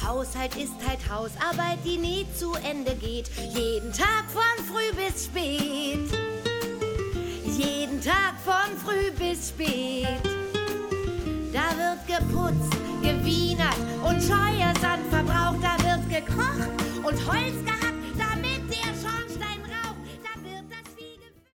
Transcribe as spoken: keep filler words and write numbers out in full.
Haushalt ist halt Hausarbeit, die nie zu Ende geht. Jeden Tag von früh bis spät. Jeden Tag von früh bis spät. Da wird geputzt, gewienert